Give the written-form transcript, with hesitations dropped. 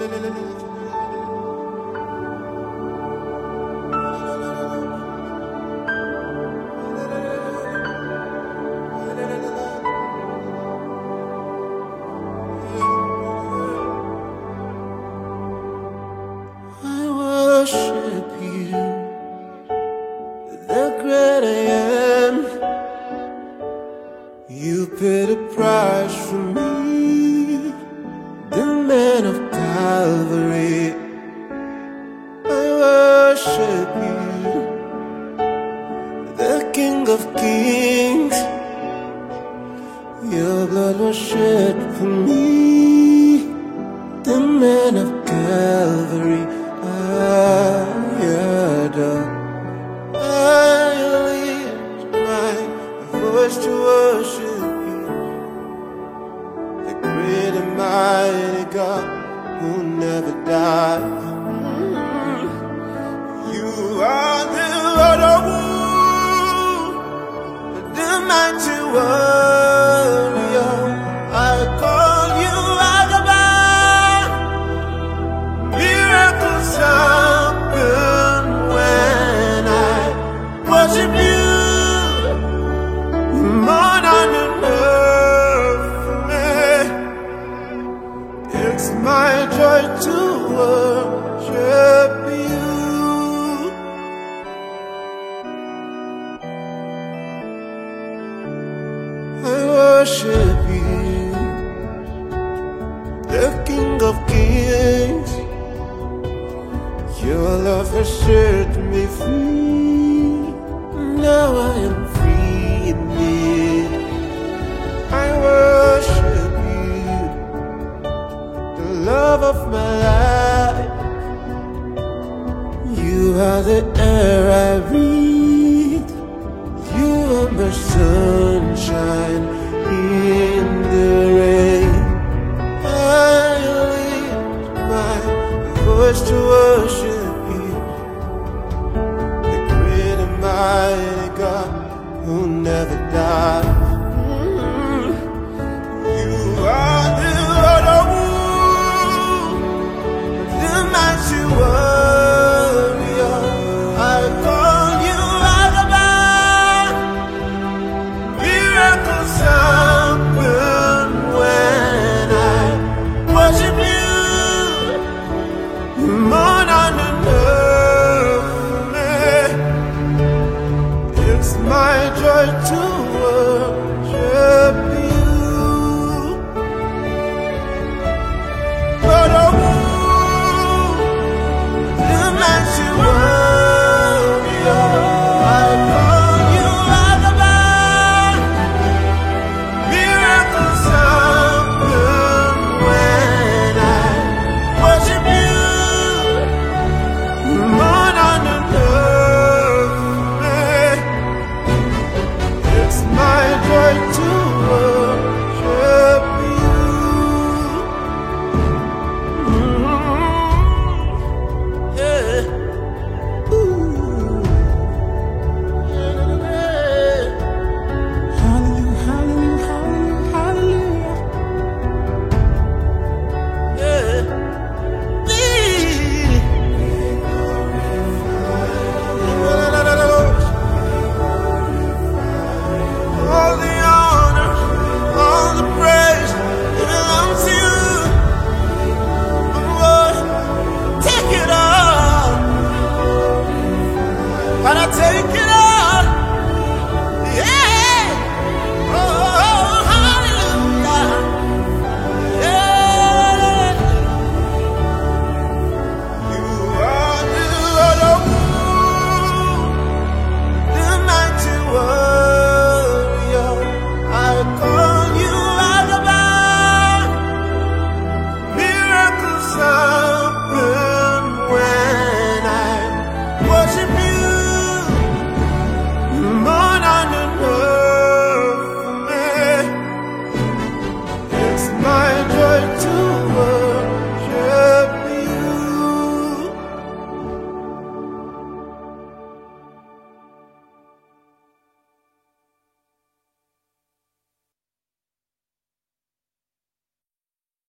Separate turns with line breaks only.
worship you, the great I am. You paid a price for me, the man of Calvary. I worship you, the King of Kings. Your blood was shed for me, the man of Calvary. I adore. I lift my voice to worship you, the great and mighty God who never dies. You are the Lord of war, the mighty warrior. I call you Agaba. Miracles happen when I worship you. More than enough for me. It's my joy to worship you. I worship you, the King of Kings. Your love has set me free. Now I am free indeed. I worship you, the love of my life. You are the air I breathe. You are my sun.